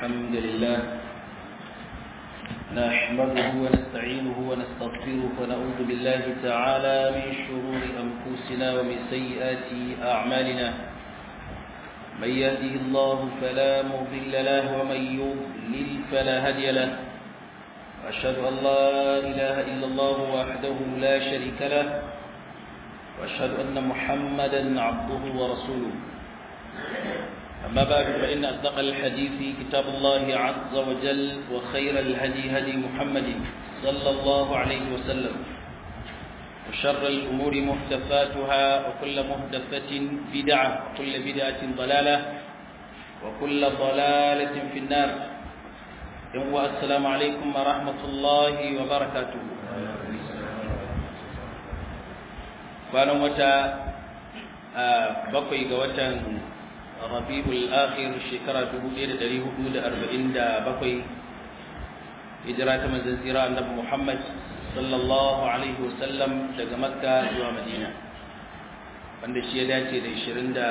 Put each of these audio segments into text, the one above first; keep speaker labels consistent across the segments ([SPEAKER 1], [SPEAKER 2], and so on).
[SPEAKER 1] الحمد لله نحمده ونستعينه ونستغفره ونعوذ بالله تعالى من شرور أنفسنا ومن سيئات أعمالنا من يهده الله فلا مضل له ومن يضلل فلا هادي له وأشهد أن لا إله إلا الله وحده لا شريك له وأشهد أن محمدا عبده ورسوله أما بعد فإن أصدق الحديث كتاب الله عز وجل وخير الهدي هدي محمد صلى الله عليه وسلم وشر الأمور محدثاتها وكل محدثة بدعة وكل بدعة ضلالة وكل ضلالة في النار السلام عليكم ورحمة الله وبركاته kwanan wata bakwai ga watan rabi'ul akhir shekara 1447 hijira ta manzon tsira annabi Muhammad sallallahu alaihi wasallam daga Makka zuwa Madina wanda shi ya dace da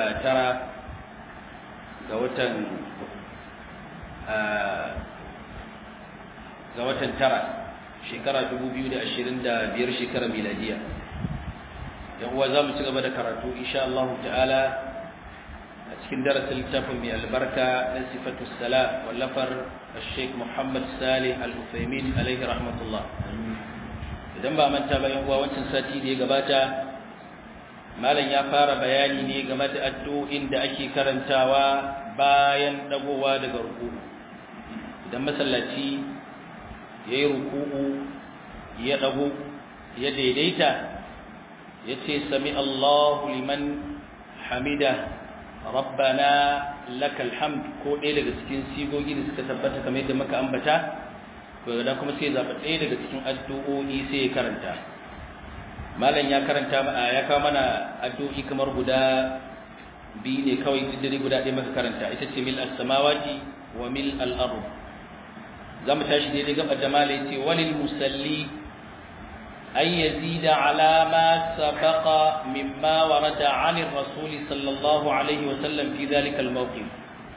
[SPEAKER 1] 29 ga watan tara shekara 2025 shekara miladiya yan uwa zamu ci gaba da karatu insha Allah ta'ala a cikin darasin littafin mai albarka na sifatu salat wallafar Sheikh Muhammad Salih Al-Uthaymeen alaihi rahmatullah. Idan ba manta ba yan uwa wancan sati da ya gabata malam ya fara bayani ne game da addu'o'in da ake karantawa bayan dagowa daga ruku'u. Idan masallaci yayi ruku'u ya dago ya daidaita yace sami Allahu liman hamida rabbana lakal hamd ko ɗaya daga cikin sigogi da suka tabbata kamar yadda muka ambata to da kuma sai zaba ɗaya daga cikin addu'o'i sai ya karanta malam ya karanta ya kawo mana addu'o'i kamar guda biyu ne kawai diddare guda ɗaya muka karanta ita ce mil as-samawati wa mil al-ard zamu tashi daidai gabar da malai ce walil musalli أن يزيد على ما سبق مما ورد عن الرسول صلى الله عليه وسلم في ذلك الموقف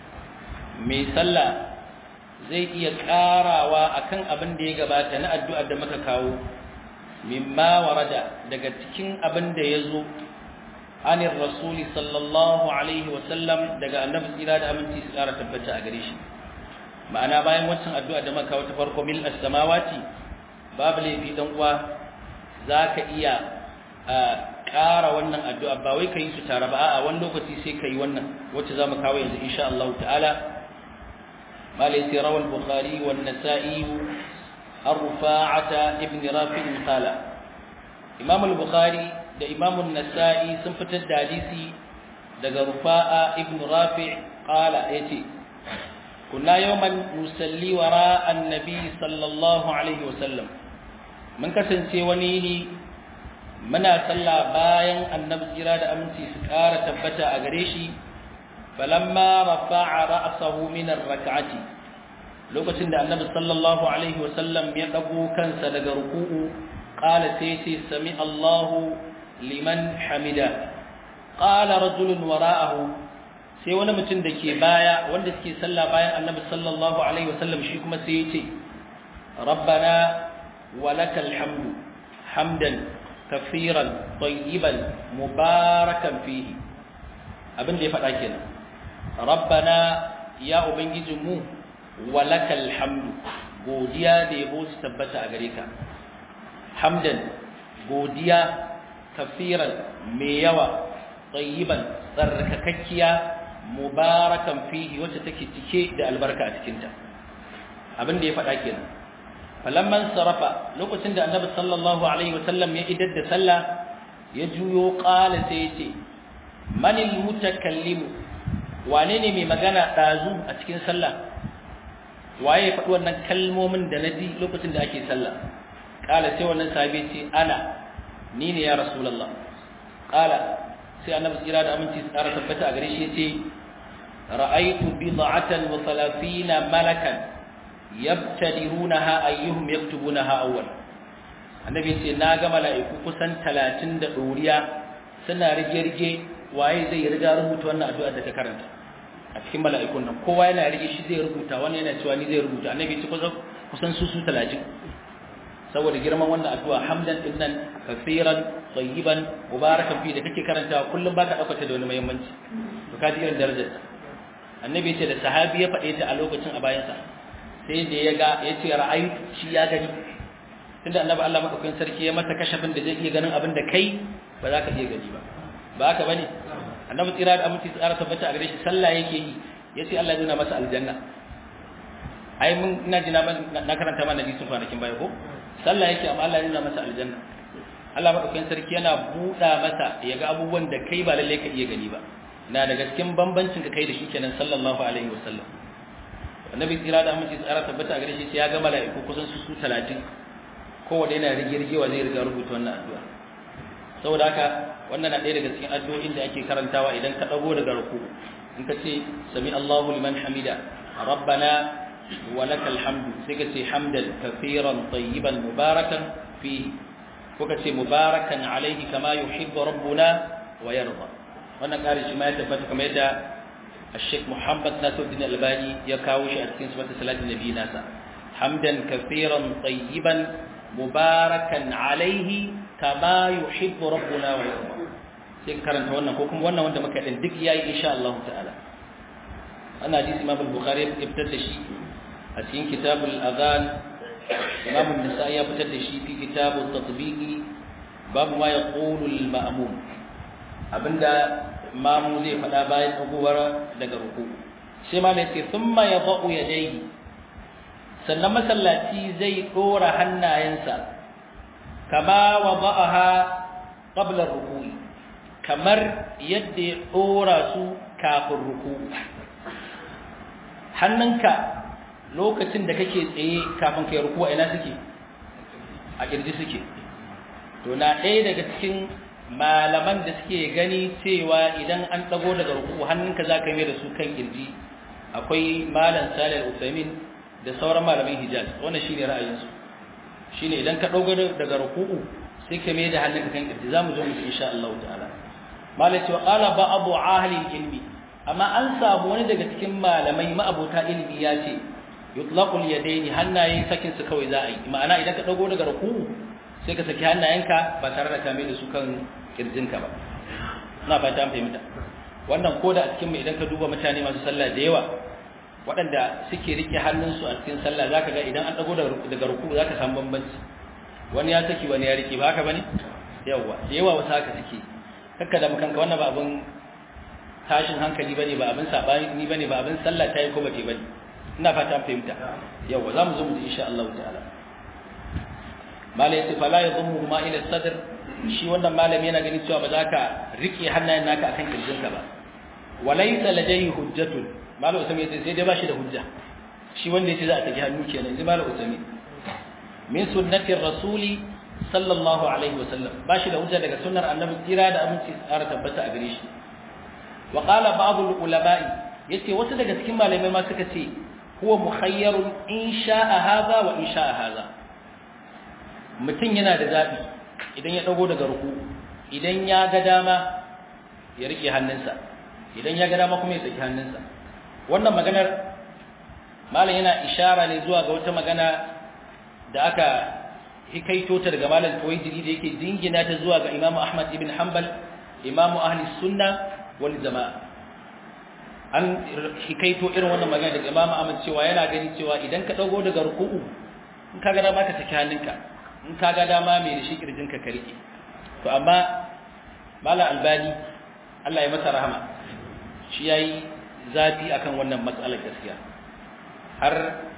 [SPEAKER 1] مثلا zai iya karawa akan abin da ya gabata na addu'ar da muka kawo mimma warada daga cikin abin da yazo anir rasul sallallahu alaihi wasallam daga annabi tsira da aminci su kara tabbata a gare shi ma'ana bayan wancan addu'a da muka kawo ta farko mil as-samawati babu laifi dan uwa za ka iya ƙara wannan addu'a ba wai ka yi su tare ba a wani lokaci sai ka yi wannan wacce za mu kawo yanzu insha Allah ta'ala malai sai rawar bukhari wa nasa'i ar-rufa'ata ibn rafi'in qala imam al-bukhari da imam an-nasa'i sun fitar da hadisi daga rufa'a ibn rafi' qala yace kunna yawman nusalli wara an-nabi sallallahu alaihi wa sallam mun kasance wani ne muna sallah bayan annabi jira da aminci su ƙara tabbata a gare shi falamma rafa'a ra'sahu min ar-rak'ati lokacin da annabi sallallahu alaihi wasallam ya dago kansa daga ruku'u qala sai ce sami Allahu liman hamida qala rajulun wara'ahu sai wani mutum da ke baya wanda suke sallah bayan annabi sallallahu alaihi wasallam shi kuma sai ya ce rabbana ولك الحمد حمدا كثيرا طيبا مباركا فيه abin da ya faɗa kenan rabbana ya ubangijinmu walakal hamdu godiya da yabo su tabbata a gare ka hamdan godiya kafiran mai yawa tayyiban tsarkakakkiya mubarakan fihi wacce take cike da albarka a cikinta abin da ya faɗa kenan falamman sarafa lokacin da annabi sallallahu alaihi wasallam ya idar da sallah ya juyo qala sai yace manil mutakallim wane ne mai magana dazu a cikin sallah waye ya faɗi wannan kalmomin da naji lokacin da ake sallah qala sai wannan sahabi ce ana ni ne ya rasulullah qala sai annabi tsira da aminci tsara tabbata a gare shi yace ra'aytu bid'atan wa 30 malakan yabtadirunaha ayyuhum yaktubunaha awwal annabi ce na ga mala'iku kusan 30 da doriya suna rige-rige waye zai riga rubuta wannan addu'a da ka karanta a cikin mala'ikun nan kowa yana rike shi zai rubuta, wani yana cewa ni zai rubuta. Annabi ya ce kusan su 30 saboda girman wannan addu'a hamdan dinnan kaseeran tayyiban mubarakan fi da kake karantawa kullum baka dauka ta da wani muhimmanci to ka ji irin darajar. Annabi ya ce da sahabi ya faɗe ta a lokacin a bayansa sai da ya ga ya ce ra'aytu shi ya gani, tunda annabi Allah madaukakin sarki ya masa kashafin da zai iya ganin abin da kai ba za ka iya gani ba haka bane. Annabi tsira da aminci tsara tabbata a gare shi sallah yake yi yace Allah ya nuna masa aljanna. Ai mun ina ji na karanta mana hadisin kwanakin baya ko sallah yake amma Allah ya nuna masa aljanna. Allah madaukakin sarki yana buɗa masa ya ga abubuwan da kai ba lalle ka iya gani ba. Na daga cikin bambancin ka kai da shi kenan sallallahu alaihi wasallam. Annabi tsira da aminci tsara tabbata a gare shi ya ga mala'iku kusan su 30 kowanne yana rigirgewa zai riga rubuta wannan addu'a. Saboda haka wannan na ɗaya daga cikin addu'o'in da ake karantawa idan ka dago daga ruku. In ka ce sami Allahu liman hamida rabbana wa lakal hamdu sai ka ce hamdan kaseeran tayyiban mubarakan fihi ko ka ce mubarakan alayhi kama yuhibbu rabbuna wa yarda. Wannan ƙari shi ma ya tabbata kamar yadda Sheikh Muhammad Nasiruddin Albani ya kawo shi a cikin sifatu salatin nabi nasa. Hamdan kaseeran tayyiban mubarakan alayhi kama yuhibbu rabbuna wa yarda. Sai karanta wannan ko kuma wannan wanda muka din duk yayi insha Allah ta'ala. Ana hadisi Imam Bukhari ya fitar da shi a cikin Kitabul Adhan, Imam An-Nasa'i ya fitar da shi fi Kitabut Tatbiqi, babu ma yaqulu al-ma'mum. Abinda mamu zai faɗa bayan dagowar daga ruku. Sai ma mai ce thumma yadau yadayhi, sannan masallaci zai dora hannayensa kama wada'aha qabla ruku'i, kamar yadda ya dora su kafin ruku'u. Hannunka lokacin da kake tsaye kafin kai ruku'u ina suke? A kirji suke. To na ɗaya daga cikin malaman da suke gani cewa idan an dago daga ruku'u hannunka zaka mai da su kan kirji, akwai malam Salih Al-Utsaimin da sauran malaman Hijaz. Wannan shine ra'ayinsu. Shine idan ka dago daga ruku'u sai ka mai da hannunka kan kirji. Zamu zo mu insha Allah ta'ala. Malai cewa qala ba'du ahli ilmi, amma an samu wani daga cikin malamai ma'abota ilmi ya ce yutlaqul yadaini, hannaye sakin su kawai za a yi. Ma'ana idan ka dago daga ruku'u sai ka saki hannayenka ba tare da ka mai da su kan kirjinka ba. Ina fata an fahimta. Wannan koda a cikin idan ka duba mutane masu sallah da yawa waɗanda suke rike hannunsu a cikin sallah zaka ga idan an dago daga ruku'u zaka samu bambanci. Wani ya saki wani ya rike, ba haka bane? Yawa, da yawa wasu haka suke. Kakka da kanka wannan ba abin tashin hankali bane, ba abin sabani bane, ba abin sallah tayi ko bace bane. Ina fata an fahimta. Yawa, zamu zo mu ji insha Allah ta'ala. Malai yace fala yadhummu ma ila sadr, shi wannan malami yana ganin cewa ba za ka rike hannayen naka akan kirjinka ba. Walaysa ladayhi hujjatun, malai usami yace sai dai ba shi da hujja. Shi wanda yace za a saki hannu kenan, sai malai usami. Min sunnati rasuli sallallahu alaihi wasallam, ba shi da hujja daga sunnar annabi kira da aminci tsara tabbata a gare shi. Wa qala ba'd al-ulama'i, yace wasu daga cikin malamai ma suka ce huwa mukhayyarun in sha'a hadha wa in sha'a hadha. Mutum yana da zabi idan ya dago daga ruku, idan ya ga dama ya rike hannunsa, idan ya ga dama kuma ya saki hannunsa. Wannan maganar malam yana ishara ne zuwa ga wata magana da aka hikaito ta daga malam Tuwaijiri da yake dingina ta zuwa ga Imam Ahmad ibn Hanbal, Imam Ahli Sunna wal Jama'a. An hikaito irin wannan magana daga Imam Ahmad cewa yana gani cewa idan ka dago daga ruku'u, in ka ga dama ka saki hannunka, in ka ga dama mai da shi kirjinka ka rike. To amma Malam Albani Allah ya masa rahama, shi yayi zafi akan wannan matsalar gaskiya. Har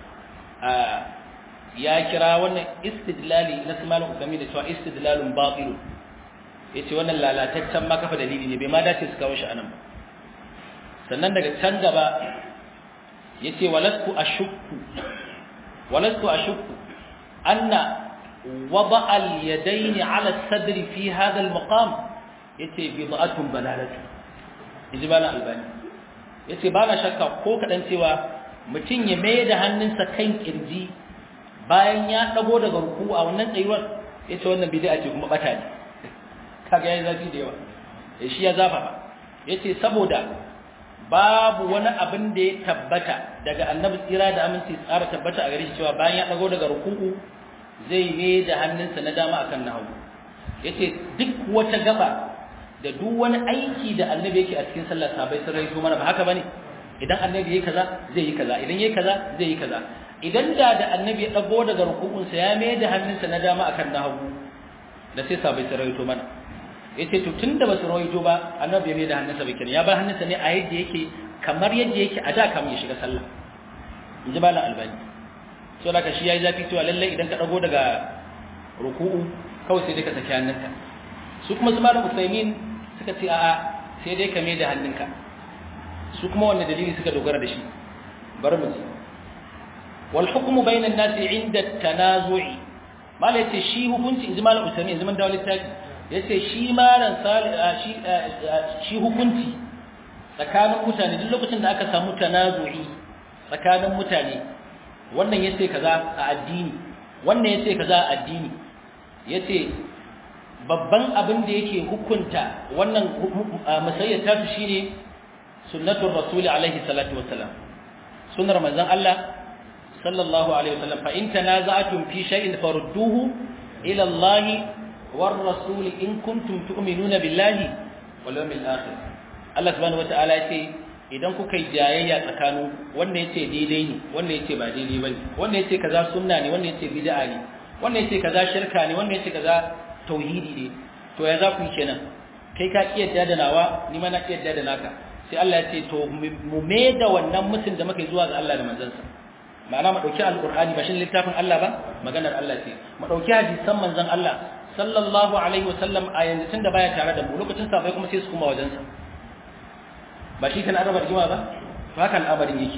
[SPEAKER 1] ya kira wannan istidlali na Malam Usami da cewa istidlalun batil. Yace wannan lalataccen makafa dalili ne, bai ma dace su kawo shi anan ba. Sannan daga can gaba yace walasku ashukku anna وضع اليدين على الصدر في هذا المقام yace bid'atun balalatu ijbal albani yace ba na shakka ko kadan cewa mutun ya mai da hannunsa kan kirji bayan ya dago daga ruku a wannan tsayuwar, yace wannan bid'a ce kuma bata ne. Kaga yayin zafi da yawa shi ya zafa yace saboda babu wani abin da ya tabbata daga annabi tsira da aminci tsara tabbata a gare shi cewa bayan ya dago daga ruku'u zai ne da hannunsa na dama akan na hagu yace duk wata gaba da duk wani aiki da annabi yake a cikin sallar sahabbai sun rawaito mana ba haka bane idan annabi yayi kaza zai yi kaza idan yayi kaza zai yi kaza idan da annabi ya dago daga ruku'unsa ya mai da hannunsa na dama akan na hagu da sai sahabbai sun rawaito mana yace to tunda ba su rawaito ba annabi ya mai da hannunsa bai kenan ya bar hannunsa ne a yadda yake kamar yadda yake a da kamar ya shiga sallah inji malam albani so da ka shi yayi zafi cewa lalle idan ka dago daga ruku'u kawai sai dai ka saki hannunka su kuma su malam Usaimin suka ce a'a sai dai ka mai da hannunka su kuma wannan dalili suka dogara da shi bar mu wal hukmu bayna an-nasi 'inda at-tanazu'i malai yace shi hukunci inji malam Usaimin zaman dawo littafi yace shi malam shi hukunci tsakanin mutane duk lokacin da aka samu tanazu'i tsakanin mutane wannan yace kaza a addini wannan yace kaza a addini yace babban abin da yake hukunta wannan masayyata su shine sunnatur rasul alaihi salatu wassalam sunnar manzon Allah sallallahu alaihi wasallam fa in tanaza'tum fi shay'in farudduhu ila Allah war rasul in kuntum tu'minuna billahi wal yawmil akhir Allah subhanahu wataala yace idan kuka yi jayayya tsakanin wanda yace daidai ne wanda yace ba daidai bane wanda yace kaza sunna ne wanda yace bid'a ne wanda yace kaza shirka ne wanda yace kaza tauhidi ne to ya za ku yi kenan kai ka kiyarda da nawa ni ma na kiyarda da naka sai Allah ya ce to mu me da wannan mutum da muka yi zuwa ga Allah da manzansa ma'ana mu dauki alqur'ani ba shin littafin Allah ba maganar Allah ce mu dauki hadisan manzon Allah sallallahu alaihi wasallam a yanzu tunda baya tare da mu lokacin sabai kuma sai su kuma wajensa ba shi kan araba rigima ba to haka al'amarin yake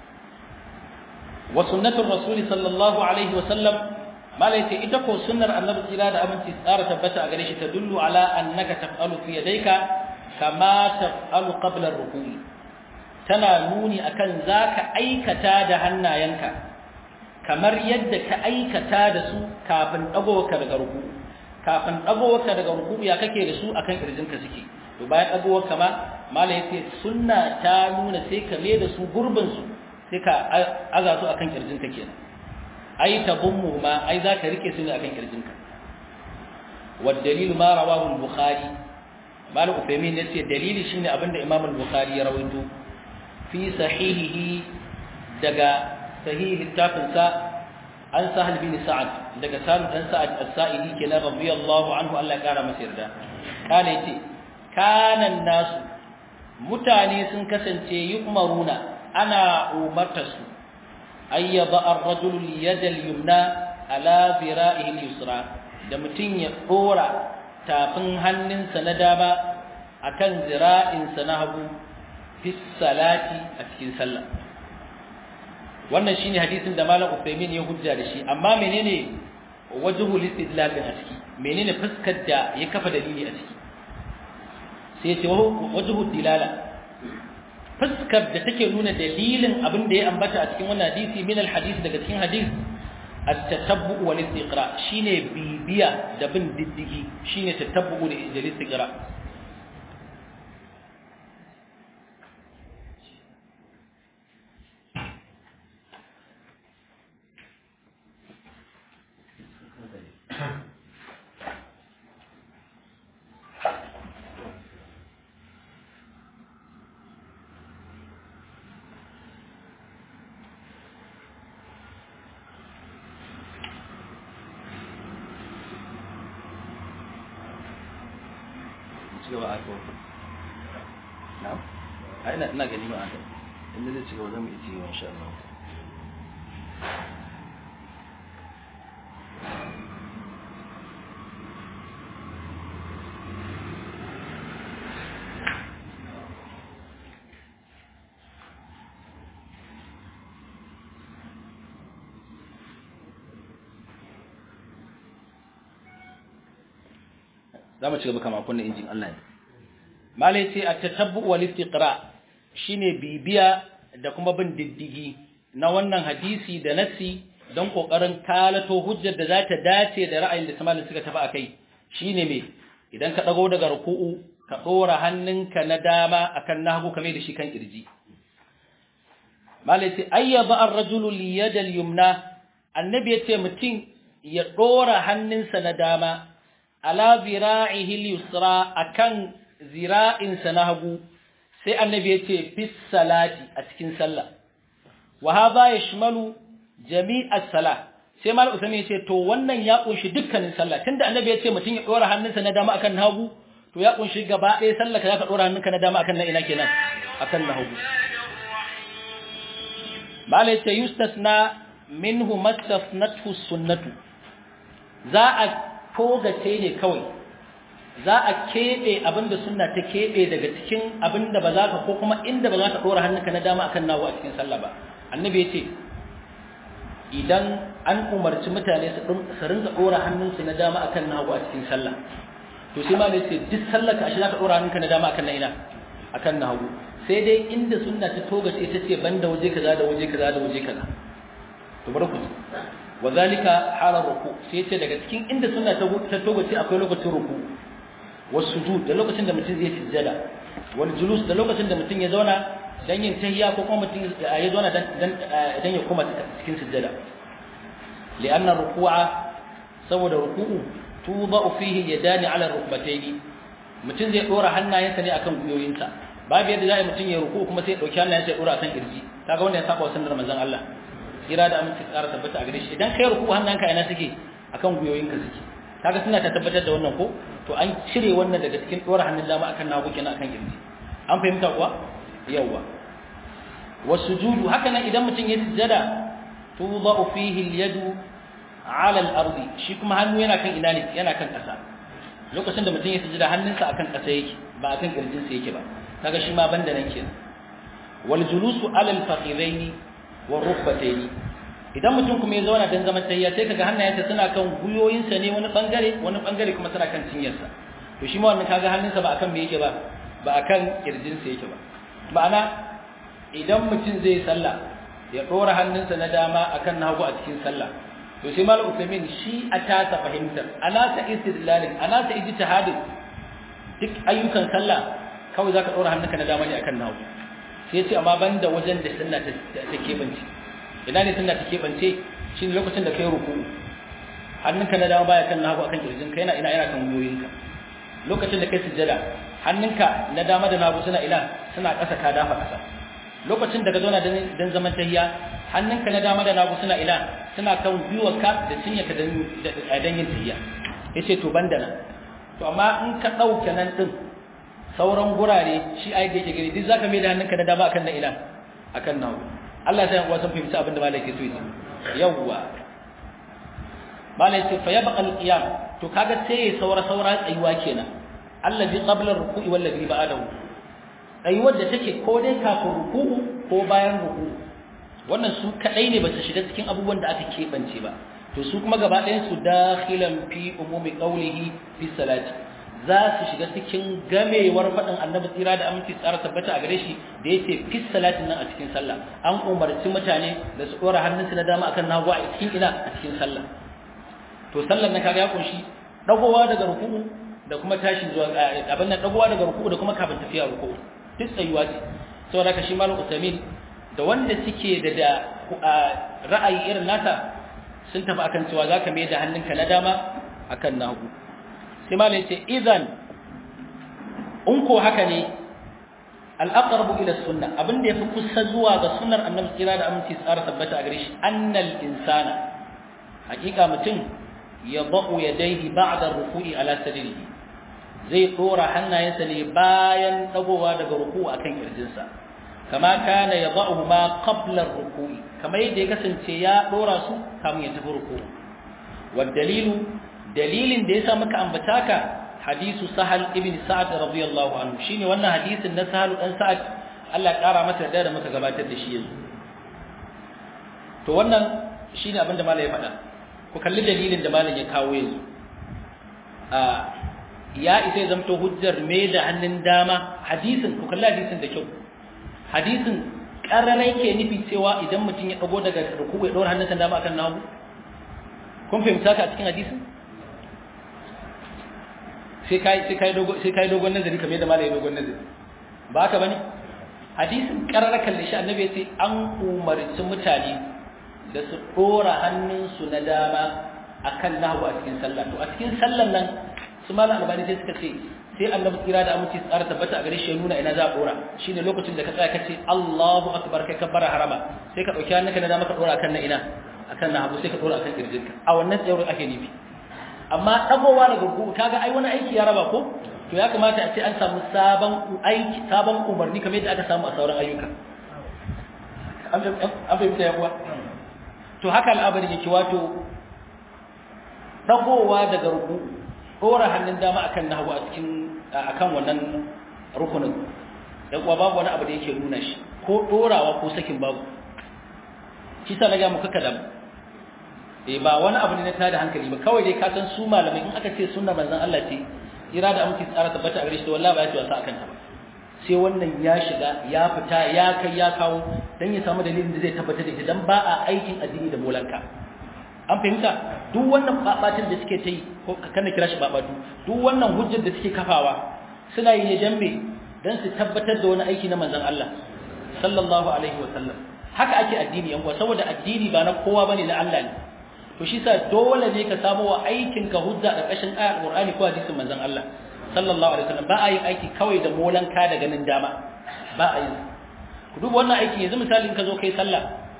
[SPEAKER 1] wa sunnatur rasul sallallahu alaihi wasallam malai ce ita ko sunnar annabi tsira da aminci tsara tabbata a gare shi ta dullu ala annaka taf'alu fi yadayka kama taf'alu qabla ar-ruku'i tana nuni akan zaka aikata da hannayenka kamar yadda ka aikata da su kafin dagowarka daga ruku'u kafin dagowarka daga ruku'u ya kake da su akan kirjinka suke to bayan dagowarka ma malai yace sunna ta nuna sai ka me da su gurbin su sai ka aza su akan kirjinka kenan ai tabummu ma ai zaka rike su ne akan kirjinka wad dalil ma rawahu al-bukhari malik ufaymin yace dalili shine abinda imam al-bukhari ya rawaito fi sahihihi daga sahihi tafinsa an sahal bin sa'ad daga sahal dan sa'ad as-sa'idi kenan radiyallahu anhu Allah ya kara masa yarda kana yace kana nasu mutane sun kasance yu'maruna ana umartasu ayyaba ar-rajulu liyada al-yumna ala zira'ihi al-yusra da mutun ya dora tafin hannunsa na dama akan zira'insa na hagu fi salati a cikin sallah wannan shine hadisin da malam Uthaymeen ya hujja da shi amma menene wajhul istidlal a ciki menene fuskar da ya kafa dalili a ciki sai ya ce wajhul dilala fuskar da take nuna dalilin abin da ya ambata a cikin wannan hadisi min alhadith daga cikin hadith at-tatabbu wal istiqra shine bibiya da bin diddigi shine tatabbu da istiqra cigaba a kawo na ina gani ma aka inda zai cigaba zan yi ciwo insha Allah zamu ci gaba kamar kunna injin Allah ne malai ce at-tatabbu wal istiqra shine bibiya da kuma bin diddigi na wannan hadisi da nassi don kokarin kalato hujjar da za ta dace da ra'ayin da samalin suka tafi akai shine me idan ka dago daga ruku'u ka dora hannunka na dama akan na hagu kamar da shi kan kirji malai ce ayyaba ar-rajulu liyada al-yumna annabi yace mutum ya dora hannunsa na dama ala zira'ihi al-yusra akan zira'insa na hagu sai annabi yace fi salati a cikin sallah wa hadha yashmalu jami'as salah sai mal usami yace to wannan ya kunshi dukkanin sallah tunda annabi yace mutum ya dora hannunsa na dama akan hagu to ya kunshi gaba ɗaya sallah ka zaka dora hannunka na dama akan na ina kenan akan na hagu mal yace yustasna minhu mastafnathu sunnatu za a kogace ne kawai za a kebe abinda sunna ta kebe daga cikin abinda ba za ka ko kuma inda ba za ka dora hannunka na dama akan nawa a cikin sallah ba annabi yace idan an umarci mutane su rinka dora hannunsu na dama akan nagu a cikin sallah to sai ma ne sai duk sallar ka shi zaka dora hannunka na dama akan na ina akan nagu sai dai inda sunna ta toga ce ta ce banda waje kaza da waje kaza da waje kaza to bari ku wazalika hala ruku sai ce daga cikin inda sunna ta toga ce akwai lokacin ruku wasujud da lokacin da mutum zai sujjada wal julus da lokacin da mutum ya zauna dan yin tahiyya ko kuma mutum ya zauna dan ya koma cikin sujjada li'anna ruku'a saboda ruku'u tudau fihi yadani ala rukbataini mutum zai dora hannayensa ne akan guyoyinsa babu yadda zai mutum ya ruku'u kuma sai ya dauki hannayensa ya dora akan kirji kaga wannan ya saba sunnar manzon Allah kira da aminci tsara tabbata a gare shi idan kai ruku'u hannanka ina suke akan guyoyinka suke kaga suna ta tabbatar da wannan ko to an cire wannan daga cikin dora hannun dama akan nagu kenan akan kirji an fahimta kuwa yawa wasujudu haka nan idan mutum ya sujjada tudau fihi al-yadu ala al-ardi shi kuma hannu yana kan ina ne yana kan kasa lokacin da mutum ya sujjada hannunsa akan kasa yake ba akan kirjinsa yake ba kaga shi ma banda nan kenan wal julusu ala al-fakhidaini wa rukbataini idan mutum kuma ya zauna dan zaman tayya sai kaga hannayensa suna kan guyoyinsa ne wani bangare kuma suna kan cinyarsa to shi ma wannan kaga hannunsa ba akan me yake ba akan kirjinsa yake ba ma'ana idan mutum zai sallah ya dora hannunsa na dama akan nagu a cikin sallah to sai malam Uthaymeen shi a tasa fahimtar ana ta istidlalin ana ta ijtihadin duk ayyukan sallah kawai zaka dora hannunka na dama ne akan nagu sai ya ce amma banda wajen da sunna ta kebance ina ne sunna ta kebance shine lokacin da kai ruku hannunka na dama baya kan nagu akan kirjinka yana kan gwiwoyinka lokacin da kai sujjada hannunka na dama da nagu suna ƙasa ka dafa ƙasa lokacin da ka zauna dan zaman tahiyya hannunka na dama da nagu suna kan gwiwarka da cinyarka dan yin tahiyya yace to banda nan to amma in ka dauke nan din sauran gurare shi ai da yake gari duk zaka mai da hannunka na dama akan na akan nagu Allah sai ya san fahimci abin da malaka so yi yawwa malaka fa yabqa al-qiyam to kaga sai saura tsayuwa kenan allazi qabla ar-ruku'i wallazi ba'dahu tsayuwar da take ko dai kafin ruku'u ko bayan ruku'u wannan su kadai ne ba su shiga cikin abubuwan da aka kebance ba to su kuma gaba ɗayan su dakhilan fi umumi qawlihi fi salati za su shiga cikin gamewar faɗin annabi tsira da aminci tsara tabbata a gare shi da yace fi salatin nan a cikin sallah an umarci mutane da su dora hannunsu na dama akan nagu a cikin a cikin sallah to sallar nan kaga ya kunshi dagowa daga ruku'u da kuma tashi zuwa abin nan dagowa daga ruku'u da kuma kafin tafiya ruku'u duk tsayuwa ce saboda haka shi malam Uthaymeen da wanda suke da ra'ayi irin nata sun tafi akan cewa zaka mai da hannunka na dama akan nagu sai malam yace idan in ko haka ne al-aqrabu ila sunnah abinda yafi kusa zuwa ga sunnar annabi kira da aminci tsara tabbata a gare shi annal insana hakika mutum yadau yadayhi ba'da ruku'i ala sadrihi zai dora hannayensa ne bayan dagowa daga ruku'u akan kirjinsa kama kana yadau ma qabla ruku'i kamar yadda ya kasance ya dora su kamun ya tafi ruku'u wad dalilin da yasa muka ambata ka hadisu sahal ibn sa'ad radiyallahu anhu shine wannan hadisin na sahal dan sa'ad Allah ya kara masa da muka gabatar da shi yanzu to wannan shine abin da malai ya faɗa ku kalli dalilin da malai ya kawo yanzu ya isa ya zamto hujjar me da hannun dama hadisin ku kalli hadisin da kyau hadisin kararai ke nufi cewa idan mutum ya dago daga ruku ya dora hannunsa dama akan nagu kun fahimta ka a cikin hadisin sai kai dogon nazari kamar yadda malai dogon nazari ba haka bane hadisin karara kalle shi annabi ya ce an umarci mutane da su dora hannunsu na dama akan nahwu a cikin sallah to a cikin sallan nan su malam albani sai suka ce sai annabi kira da aminci tsara tabbata a gare shi ya nuna ina za a dora shine lokacin da ka tsaya kace Allahu akbar kai kabbara harama sai ka dauki hannunka na dama ka dora akan na ina akan na hagu sai ka dora akan kirjinka a wannan tsayuwar ake nufi amma dagowa daga ruku kaga ai wani aiki ya raba ko to ya kamata a ce an samu sabon umarni kamar yadda aka samu a sauran ayyuka an fahimta yawa to haka al'amari yake wato dagowa daga ruku dora hannun dama akan nahwu a cikin akan wannan rukunin dan kuwa babu wani abu da yake nuna shi ko dorawa ko sakin babu shi sa naga muka kalam ba wani abu ne na tada hankali ba kawai dai ka san su malamai in aka ce sunnar manzon Allah ce irada amince tsara tabbata a gare shi wallahi ba ya ce wasa akan ta ba sai wannan ya shiga ya fita ya kai ya kawo dan ya samu dalilin da zai tabbatar da ita dan ba a aikin addini da molanka an fahimta duk wannan babatin da suke ta yi ko kana kira shi babatu duk wannan hujjar da suke kafawa suna yi ne jambe dan su tabbatar da wani aiki na manzon Allah sallallahu alaihi wa sallam haka ake addini yan uwa saboda addini ba na kowa bane na Allah ne to shi sa dole ne ka samu wa aikin ka hujja da kashin ayat Qur'ani ko hadisin manzon Allah sallallahu alaihi wa sallam ba a yin aiki kawai da molanka da ganin dama ba a yi ku duba wannan aiki yanzu misali in ka zo kai sallah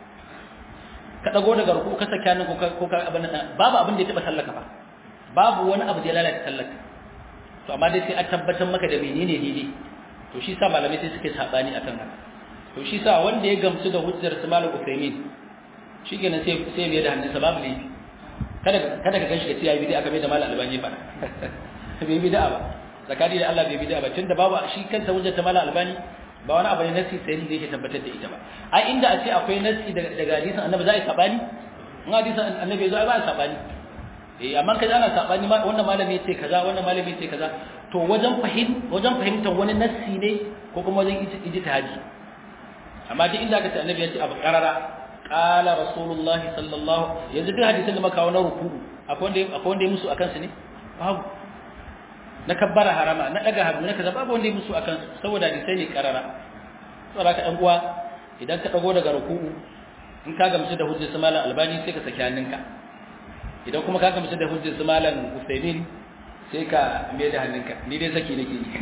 [SPEAKER 1] ka dago daga ruku ka saki hannun ko ka abin nan babu abin da ya taba sallaka ba babu wani abu da ya lalata sallaka to amma dai sai a tabbatar maka da menene ne to shi sa malamai sai suke sabani akan haka to shi sa wanda ya gamsu da hujjar su malam Uthaymeen shikenan sai mai da hannunsa babu ne kada ka ganshi ka ce ya bid'a kamar da malam Albani ba bai bid'a ba zakari da Allah bai bid'a ba tunda babu shi kanta hujjar ta malam Albani ba wani abu ne nasi sai da yake tabbatar da ita ba ai inda a ce akwai nasi daga hadisin annabi za a yi sabani in hadisin annabi zo ai ba sabani amma kaza ana sabani wannan malami yace kaza wannan malami yace kaza to wajen fahimtar wani nasi ne ko kuma wajen ijtihadi amma duk inda aka ce annabi yace abu qarara qala rasulullah sallallahu yanzu duk hadisin da muka kawo na ruku akwai wanda ya musu akan su ne babu na kabbara harama na daga hannu na kaza babu wanda ya musu akan saboda hadisai ne qarara saboda ka dan uwa idan ka dago daga ruku'u in ka gamsu da hujjar malam Albani sai ka saki hannunka idan kuma ka gamsu da hujjar malam Uthaymeen sai ka mai da hannunka ni dai saki nake yi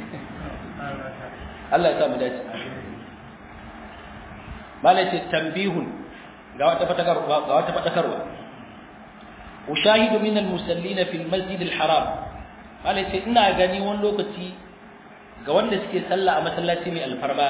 [SPEAKER 1] Allah ya sa mu dace malaci tanbihun ga wata fadakarwa ushahidu min almusallina fil masjid alharam malaci ina gani wani lokaci ga wanda suke sallah a masallaci mai alfarma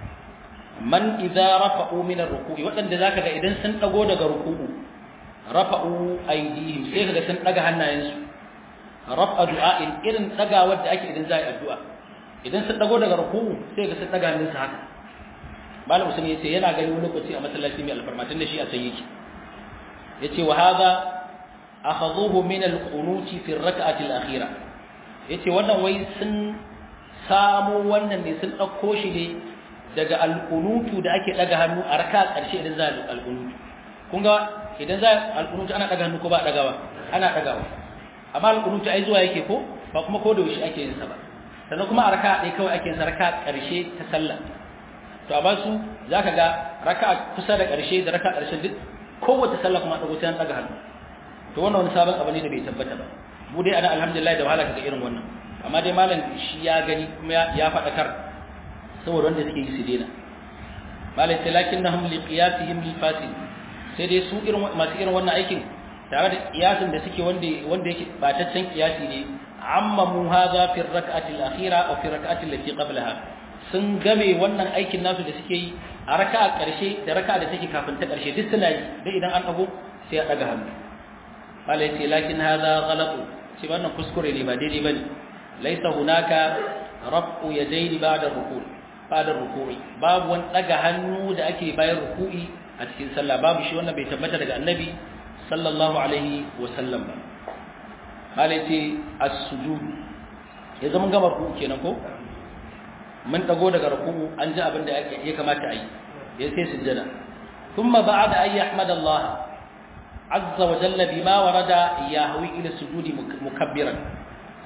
[SPEAKER 1] man idza rafa'u min arruku'i wadanda zaka ga idan sun dago daga ruku'u rafa'u aydihim sai kaga sun daga hannayensu rafa du'a'in irin dagawar da ake idan za a yi addu'a idan sun dago daga ruku'u sai kaga sun daga hannunsu haka malam musulmi yace yana gani wani lokaci a masallaci mai alfarma tunda shi a san yake yace wa hadha akhadhuhu min al-qunuti fi ar-rak'ati al-akhira yace wannan wai sun samu wannan ne sun dauko shi ne daga al-qunutu da ake daga hannu a raka'a karshe idan za a al-qunutu kun ga idan za a al-qunutu ana daga hannu ko ba dagawa ana dagawa amma al-qunutu ai zuwa yake ko ba kuma ko da shi ake yin sa ba sannan kuma a raka'a dai kawai ake yin sa raka'a karshe ta sallah to a basu zaka ga raka'a kusa da karshe da raka'a karshe duk kowace sallah kuma dago sai an daga hannu to wannan wani sabon abu ne da bai tabbata ba mu dai ana alhamdulillah da wahala kaga irin wannan amma dai malam shi ya gani kuma ya fadakar saboda wanda suke yi su dena malam sai lakinnahum liqiyasihim lilfasil sai dai su irin masu irin wannan aikin tare da kiyasin da suke wanda yake bataccen kiyasi ne amma mu hadha fi rak'ati al-akhira wa fi rak'ati allati qablaha sun game wannan aikin nasu da suke yi a raka'a karshe da raka'a da take kafin ta karshe duk suna yi dai idan an dago sai ya daga hannu qala yace lakin hadha ghalat shi wannan kuskure ne ba daidai bane laysa hunaka raf'u yadayni ba'da ruku'i babu wani daga hannu da ake bayan ruku'i a cikin sallah babu shi wannan bai tabbata daga annabi sallallahu alaihi wa sallam ba qala yace as-sujud ya zama gama ruku'u kenan ko mun dago daga ruku'u an ji abin da ya kamata a yi ya sai sujjada thumma ba'da ay yahmadallah azza wa jalla bima warada yahwi ila sujudi mukabbiran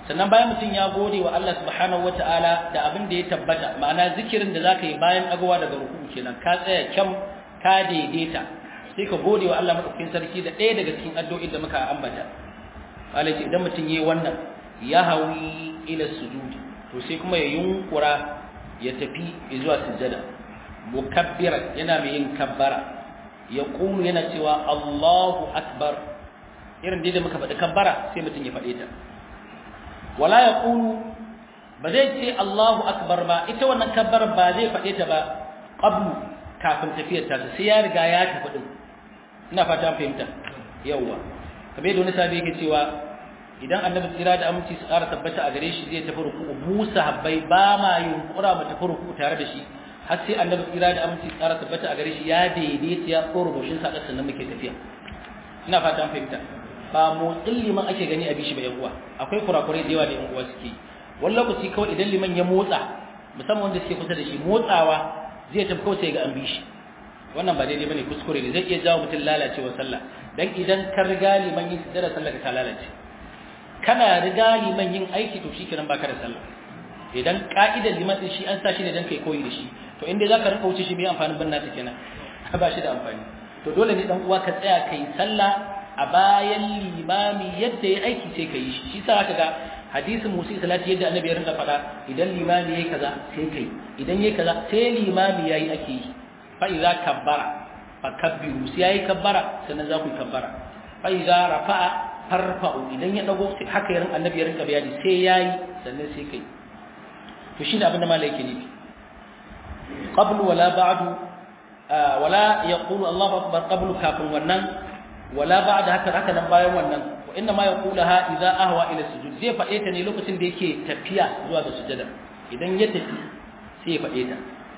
[SPEAKER 1] sannan bayan mutum ya gode wa Allah subhanahu wataala da abin da ya tabbata ma'ana zikirin da zaka yi bayan dagowa daga ruku'u kenan ka tsaya kyam ka daidaita sai ka gode wa Allah madaukakin sarki da ɗaya daga cikin addu'o'in da muka ambata Allah ce idan mutum yayi wannan ya hawi ila sujudi to sai kuma ya yunkura ya tafi zuwa sujjada mukabbiran yana mai yin kabbara ya qulu yana cewa Allahu akbar irin da muka faɗi kabbara sai mutum ya faɗe ta wala yaqulu ba zai ce Allahu akbar ba ita wannan kabbara ba zai faɗe ta ba qablu kafin tafiyar ta sai ya riga ya tafi din ina fata an fahimta yawa kamar yadda wani sahabi yake cewa idan annabi tsira da aminci su ƙara tabbata a gare shi zai tafi ruku'u mu sahabbai ba ma yunkura mu tafi ruku'u tare da shi har sai annabi tsira da aminci su ƙara tabbata a gare shi ya daidaita ya tsoro goshin sa sannan muke tafiya ina fata an fahimta ba motsin liman ake gani a bishi ba yan uwa akwai kurakurai da yawa da yan uwa suke wani lokaci kawai idan liman ya motsa musamman wanda suke kusa da shi motsawa zai tafi kawai sai ga an bishi wannan ba daidai bane kuskure ne zai iya jawo mutum lalacewa sallah dan idan ka riga liman yin sujjada sallah ka lalace kana riga liman yin aiki to shikenan baka da sallah idan ka'idar liman din shi an sa shi ne dan kai koyi da shi to inda zaka rinka wuce shi bai amfanin banna ta kenan ba shi da amfani to dole ne dan uwa ka tsaya kai sallah a bayan limami yadda ya aiki sai kai shi sa aka ga hadisin musi salati yadda annabi ya rinka faɗa idan limami yayi kaza sai kai idan yayi kaza sai limami yayi ake yi fa idza kabbara fakabbiru sai yayi kabbara sannan za ku kabbara fa idza rafa'a farfa'u idan ya dago sai haka yarin annabi ya rinka bayani sai yayi sannan sai kai to shine abin da malai yake nufi qablu wala ba'du wala yaqulu Allahu akbar qablu kafin wannan wala ba'da haka nan bayan wannan wa inna ma yaqulaha idza ahwa ila sujud zai fade ta ne lokacin da yake tafiya zuwa ga sujada idan ya tafi sai ya fade ta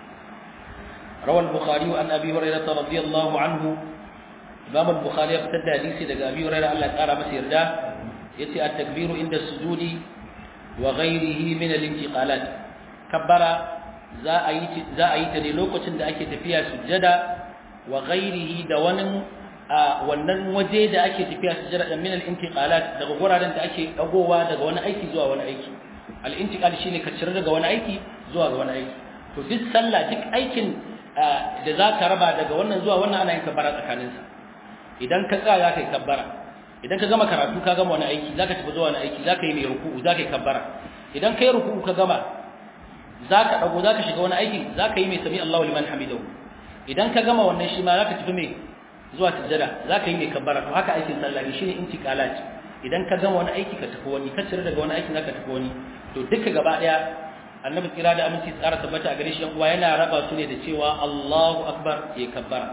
[SPEAKER 1] rawal bukhari an abi hurairah radiyallahu anhu imam al-bukhari ya fitar da hadisi daga abi hurairah Allah ya kara masa yarda yace at-takbiru inda sujudi wa ghayrihi min al-intiqalat kabbara za a yi ta ne lokacin da ake tafiya sujada wa ghayrihi da wannan waje da ake tafiya sujada da min al-intiqalat daga guraren da ake dagowa daga wani aiki zuwa wani aiki al-intiqal shine ka cire daga wani aiki zuwa ga wani aiki to duk sallah duk aikin da za ka raba daga wannan zuwa wannan ana yin kabbara tsakanin sa idan ka tsaya za ka yi kabbara idan ka gama karatu ka gama wani aiki za ka tafi zuwa wani aiki za ka yi mai ruku'u za ka yi kabbara idan ka yi ruku'u ka gama za ka dago za ka shiga wani aiki za ka yi mai sami Allahu liman hamidahu idan ka gama wannan shi ma za ka tafi mai zuwa sujjada za ka yi mai kabbara to haka aikin sallah ne shine intiqalat idan ka gama wani aiki ka tafi wani ka cire daga wani aiki za ka tafi wani to duka gaba daya annabi kira da aminci tsara tabbata a gare shi uwa yana raba su ne da cewa Allahu akbar ya kabbara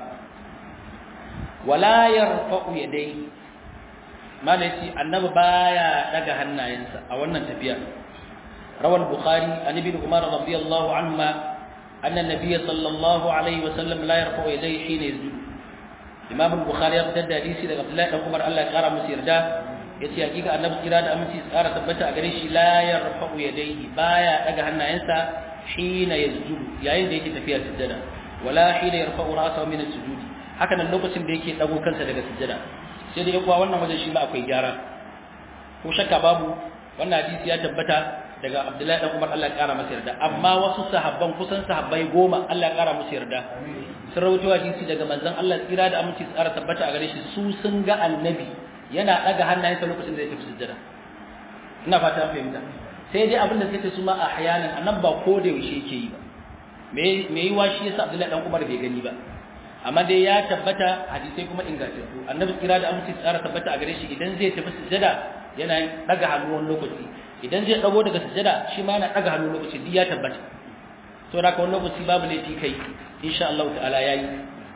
[SPEAKER 1] wala yarfa'u yadayhi malaci annabi baya daga hannayensa a wannan tafiya rawal bukhari an ibn umar radiyallahu anhuma anna an-nabiy sallallahu alaihi wasallam la yarfa'u yadayhi hina yasjud imam al-bukhari ya fitar da hadisi daga abdullahi dan umar Allah ya kara masa yarda yace hakika annabi kira da aminci tsara tabbata a gare shi la yarfa'u yadayhi baya daga hannayensa hina yasjud yayin da yake tafiya sujjada wala hina yarfa'u ra'sahu min as-sujud haka nan lokacin da yake dago kansa daga sujjada sai da yakuwa wannan wajen shi ma akwai gyara ko shakka babu wannan hadisi ya tabbata daga Abdullahi dan Umar Allah ya kara masa yarda amma wasu sahabban kusan sahabbai 10 Allah ya kara musu yarda sun rawaito hadisi daga manzon Allah tsira da aminci tsara tabbata a gare shi su sun ga annabi yana daga hannayensa lokacin da yake sujjada ina fata fahimta sai dai abin da suke su ma ahyanan annabi ba ko da yaushe yake yi ba me yi wa shi yasa Abdullahi dan Umar bai gani ba amma dai ya tabbata hadisai kuma ingantattu annabi kira da aminci tsara tabbata a gare shi idan zai tafi sujjada yana daga hannu wani lokaci idan zai dago daga sujjada shi ma yana daga hannu lokaci duk ya tabbata to da wani lokaci babu laifi kai insha Allah ta'ala yayi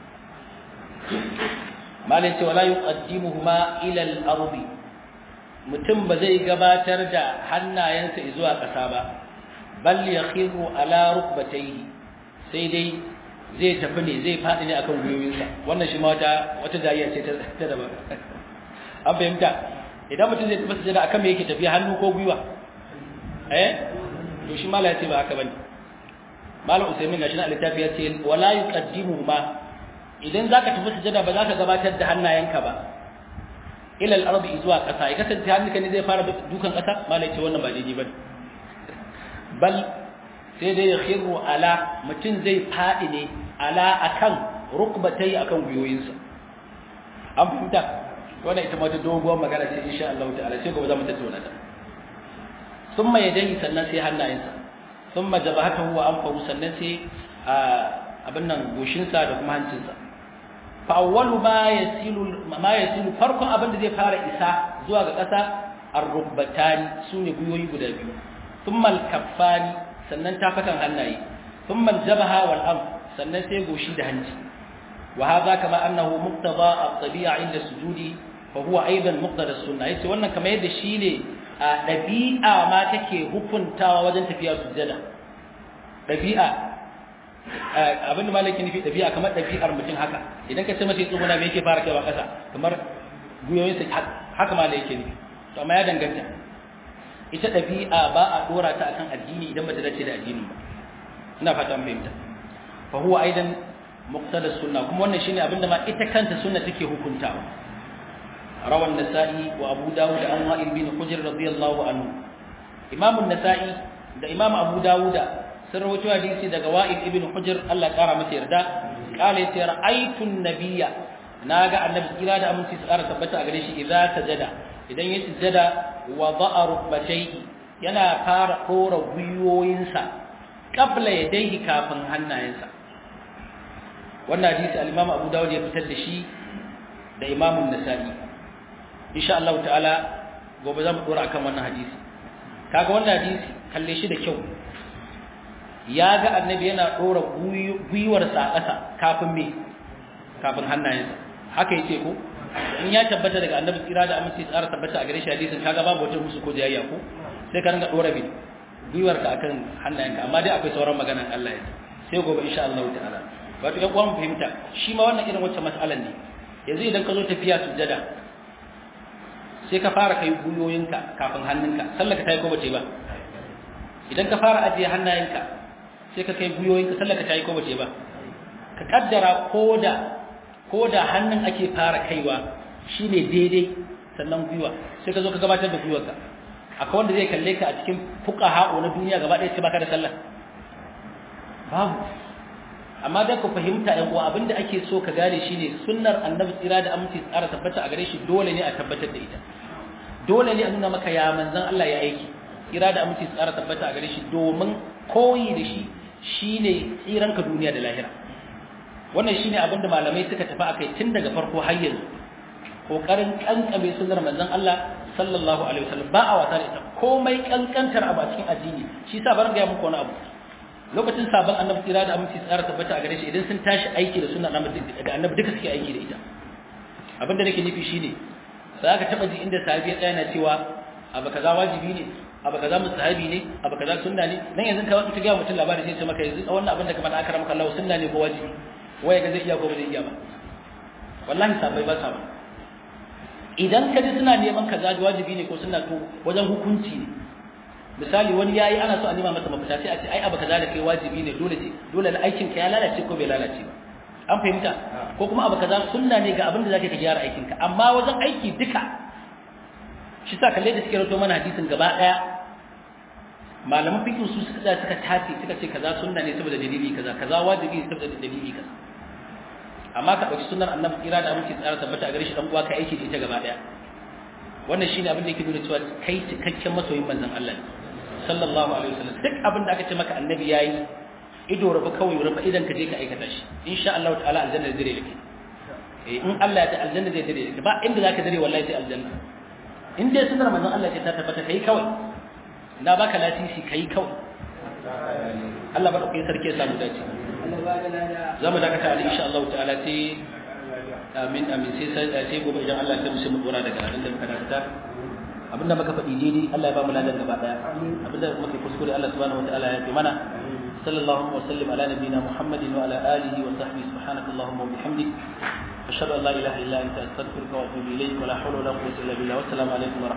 [SPEAKER 1] malai ce wala yuqaddimuhuma ila al-ard mutum ba zai gabatar da hannayensa zuwa ƙasa ba bal yakhiru ala rukbatayhi sai dai zai tafi ne zai faɗi ne akan gwiwoyinsa wannan shi ma wata jayya ce ta daban an fahimta idan mutum zai tafi sujada akan me yake tafiya hannu ko gwiwa to shi mala ya ce ba haka bane malam usaimin gashi na littafi ya ce wala yuqaddimu ma idan zaka tafi sujada ba zaka gabatar da hannayenka ba ila al-ardi zuwa ƙasa ya kasance hannunka ne zai fara dukan ƙasa malai ce wannan ba daidai bane bal sai dai yakhiru ala mutum zai fadi ne ala akan rukbatai akan guyoyinsa an fahimta wannan ita ma ta doguwar magana ce insha Allah ta'ala sai gobe za mu tattauna ta thumma yadayhi sannan sai hannayensa thumma jabhatahu wa anfahu sannan sai abin nan goshinsa da kuma hancinsa fa awwalu ma yasilu farkon abin da zai fara isa zuwa ga ƙasa ar-rukbatani sune guyoyi guda biyu thumma al-kaffani sannan tafakan hannaye thumma al-jabha wal anf sannan sai goshi da hanci wa hadha kama annahu muqtada at-tabi'a 'inda sujudi fa huwa aidan muqtada as-sunnah yace wannan kamar yadda shine dabi'a ma take hukuntawa wajen tafiya sujjada dabi'a abinda malaki nufi dabi'a kamar dabi'ar mutum haka idan ka ce masa ya tsuguna me yake fara kaiwa kasa kamar guyoyinsa haka ma da yake nufi to amma ya danganta ita dabi'a ba a dora ta akan addini idan ba ta dace da addinin ba ina fata an fahimta fa huwa aidan muqtada sunna kuma wannan shine abinda ma ita kanta sunna take hukuntawa rawan nasa'i wa abu dawud an wa'il bin hujr radiyallahu anhu imam an-nasa'i da imam abu dawud sun rawaito hadisi daga wa'il ibn hujr Allah kara masa yarda kale yace ra'aytu an-nabiyya naga annabi kira da aminci tsara tabbata a gare shi idza sajada idan ya sujada wada'a rukbatayhi yana fara dora guyoyinsa qabla yadayhi kafin hannayensa wannan hadisi al-imam abu dawud ya fitar da shi da imam an-nasa'i insha Allah ta'ala gobe zamu dora akan wannan hadisi kaga wannan hadisi kalle shi da kyau ya ga annabi yana dora guyuwarsa a ƙasa kafin hannayensa haka yace ko in ya tabbata daga annabi tsira da aminci tsara tabbata a gare shi hadisin kaga babu wata musu ko jayayya ko sai ka ringa dora guyuwarka akan hannayenka amma dai akwai sauran maganan Allah ya sai gobe insha Allah ta'ala wato ɗan uwan fahimta shi ma wannan irin wacce mas'alan ne yanzu idan ka zo tafiya sujjada sai ka fara kai guyoyinka kafin hannunka sallaka tayi ko bace ba idan ka fara ajiye hannayenka sai ka kai guyoyinka sallaka tayi ko bace ba ka kaddara koda hannun ake fara kaiwa shine daidai sannan guyuwa sai ka zo ka gabatar da guyuwarka akwai wanda zai kalle ka a cikin fuqaha na duniya gaba ɗaya sai baka da sallah babu amma da ku fahimta ɗan uwa abinda ake so ka gane shine sunnar annabi tsira da aminci tsara tabbata a gare shi dole ne a tabbatar da ita dole ne a nuna maka ya manzon Allah ya aiki tsira da aminci tsara tabbata a gare shi domin koyi da shi shine tsiranka duniya da lahira wannan shine abinda malamai suka tafi akai tun daga farko har yanzu kokarin kankame sunnar manzon Allah sallallahu alaihi wasallam ba a wasa da ita komai kankantar abu a cikin addini shi yasa bar ga muku wani abu lokacin sabon annabi tsira da aminci tsara tabbata a gare shi idan sun tashi aiki da sunnar annabi duka suke aiki da ita abinda nake nufi shine sai aka taba ji inda sahabi ya tsaya na cewa abu kaza wajibi ne abu kaza mustahabi ne abu kaza sunna ne dan yanzu ka wata ga mutum labari sai ce maka yanzu wannan abin da ka faɗa akramaka Allah sunna ne ko wajibi waye ga zai iya ko ba zai iya ba wallahi sabai ba sa ba idan ka ji suna neman kaza wajibi ne ko sunna to wajen hukunci ne misali wani yayi ana so a nima masa mafita sai a ce ai abu kaza da kai wajibi ne dole na aikin ka ya lalace ko bai lalace ba an fahimta ko kuma abu kaza sunna ne ga abin da zaka ka gyara aikin ka amma wajen aiki duka shi sa kalle da suke rato mana hadisin gaba daya malaman fiqh su suka tace suka ce kaza sunna ne saboda dalili kaza wajibi ne saboda dalili kaza amma ka dauki sunnar annabi kira da aminci tsara tabbata a gare shi dan uwa ka aiki da ita gaba daya wannan shine abin da yake nuna cewa kai cikakken masoyin manzon Allah ne sallallahu alaihi wasallam duk abin da aka ce maka annabi yayi ido rufa kawai rufa idan ka je ka aikata shi insha Allah ta'ala aljanna zai dare in Allah ya ta aljanna zai dare ba inda zaka dare wallahi sai aljanna in dai sunnar manzon Allah ce ta tabbata kai kawai na baka lasisi kai kawai Allah ba dauke sarki ya samu dace zamu dakata ali insha Allah ta'ala sai amin sai gobe idan Allah ya musu mu dora daga nan da muka dakata abinda muka faɗi daidai Allah ya ba mu ladan gaba daya abinda muka kuskure Allah subhanahu wataala ya yi mana sallallahu wa sallim ala nabiyyina muhammadin wa ala alihi wa sahbihi subhanakallahumma wa bihamdik ashhadu an la ilaha illa anta astaghfiruka wa atubu ilayk wa la hawla wa la quwwata illa billah wa assalamu alaikum wa